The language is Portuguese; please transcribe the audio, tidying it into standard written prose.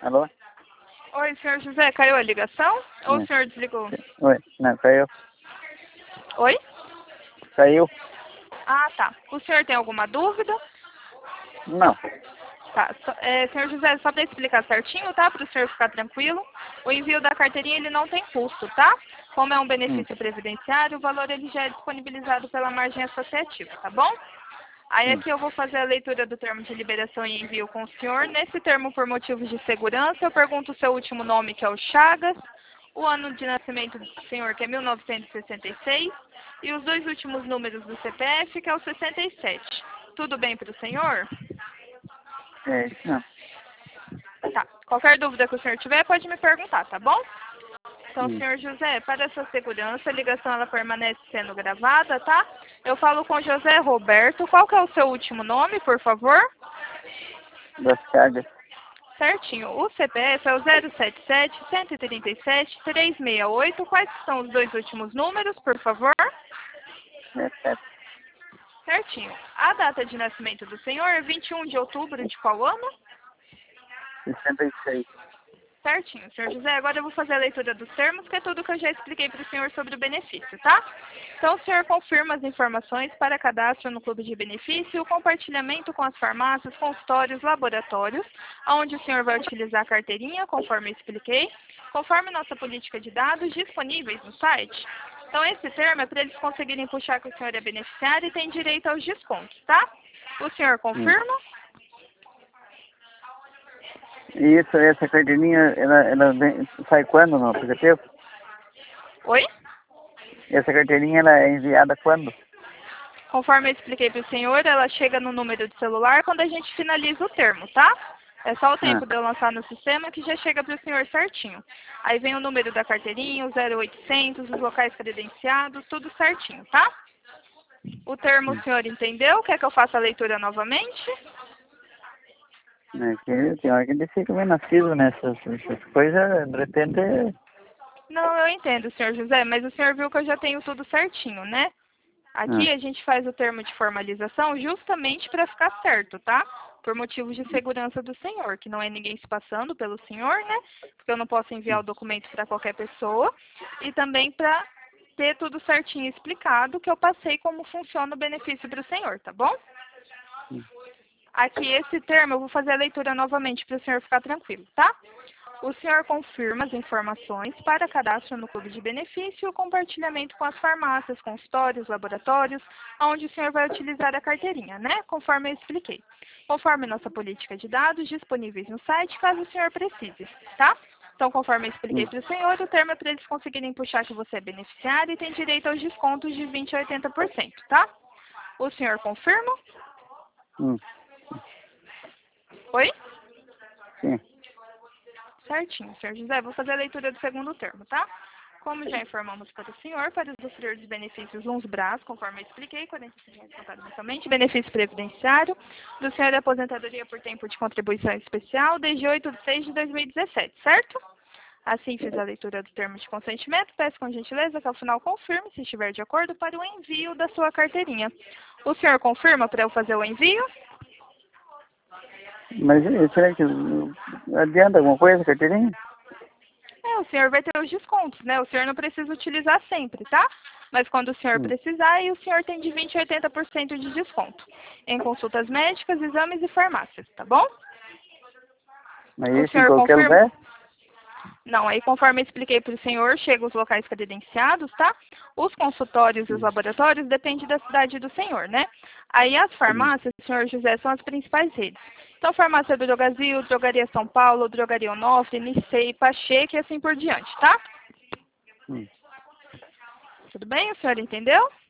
Alô? Oi, senhor José, caiu a ligação? Ou o senhor desligou? Oi, não, caiu. Oi? Caiu? Ah, tá. O senhor tem alguma dúvida? Não. Tá. Senhor José, só para explicar certinho, tá? Para o senhor ficar tranquilo. O envio da carteirinha, ele não tem custo, tá? Como é um benefício previdenciário, o valor ele já é disponibilizado pela margem associativa, tá bom? Aí aqui eu vou fazer a leitura do termo de liberação e envio com o senhor. Nesse termo, por motivos de segurança, eu pergunto o seu último nome, que é o Chagas, o ano de nascimento do senhor, que é 1966, e os dois últimos números do CPF, que é o 67. Tudo bem para o senhor? É isso não. Tá. Qualquer dúvida que o senhor tiver, pode me perguntar, tá bom? Então, senhor José, para essa segurança, a ligação ela permanece sendo gravada, tá? Eu falo com José Roberto. Qual que é o seu último nome, por favor? Das Chagas. Certinho. O CPF é o 077-137-368. Quais são os dois últimos números, por favor? É certo. Certinho. A data de nascimento do senhor é 21 de outubro de qual ano? 66. Certinho, senhor José. Agora eu vou fazer a leitura dos termos, que é tudo que eu já expliquei para o senhor sobre o benefício, tá? Então, o senhor confirma as informações para cadastro no clube de benefício, o compartilhamento com as farmácias, consultórios, laboratórios, onde o senhor vai utilizar a carteirinha, conforme eu expliquei, conforme nossa política de dados disponíveis no site. Então, esse termo é para eles conseguirem puxar que o senhor é beneficiário e tem direito aos descontos, tá? O senhor confirma? E essa carteirinha, sai quando no aplicativo? Oi? Essa carteirinha, ela é enviada quando? Conforme eu expliquei para o senhor, ela chega no número de celular quando a gente finaliza o termo, tá? É só o tempo de eu lançar no sistema que já chega para o senhor certinho. Aí vem o número da carteirinha, o 0800, os locais credenciados, tudo certinho, tá? O termo o senhor entendeu? Quer que eu faça a leitura novamente? É que tem hora que ele fica meio nascido nessas coisas, de repente... Não, eu entendo, senhor José, mas o senhor viu que eu já tenho tudo certinho, né? Aqui a gente faz o termo de formalização justamente para ficar certo, tá? Por motivos de segurança do senhor, que não é ninguém se passando pelo senhor, né? Porque eu não posso enviar o documento para qualquer pessoa. E também para ter tudo certinho explicado, que eu passei como funciona o benefício para o senhor, tá bom? Aqui, esse termo, eu vou fazer a leitura novamente para o senhor ficar tranquilo, tá? O senhor confirma as informações para cadastro no clube de benefício e o compartilhamento com as farmácias, consultórios, laboratórios, onde o senhor vai utilizar a carteirinha, né? Conforme eu expliquei. Conforme nossa política de dados disponíveis no site, caso o senhor precise, tá? Então, conforme eu expliquei para o senhor, o termo é para eles conseguirem puxar que você é beneficiário e tem direito aos descontos de 20% a 80%, tá? O senhor confirma? Oi? Sim. Certinho, senhor José. Vou fazer a leitura do segundo termo, tá? Como já informamos para o senhor, para usufruir dos benefícios uns BRAS, conforme eu expliquei, 45 reais contado mensalmente, benefício previdenciário do senhor da aposentadoria por tempo de contribuição especial desde 8 de 6 de 2017, certo? Assim fiz a leitura do termo de consentimento, peço com gentileza que ao final confirme, se estiver de acordo, para o envio da sua carteirinha. O senhor confirma para eu fazer o envio? Mas será que adianta alguma coisa, carteirinha? O senhor vai ter os descontos, né? O senhor não precisa utilizar sempre, tá? Mas quando o senhor precisar, aí o senhor tem de 20% a 80% de desconto. Em consultas médicas, exames e farmácias, tá bom? Mas O isso em senhor qualquer confirma? lugar? Não, aí conforme eu expliquei para o senhor, chegam os locais credenciados, tá? Os consultórios e os laboratórios dependem da cidade do senhor, né? Aí as farmácias, senhor José, são as principais redes. Então, farmácia do Drogazil, Drogaria São Paulo, Drogaria Onofre, Nicei, Pacheco e assim por diante, tá? Tudo bem? O senhor entendeu?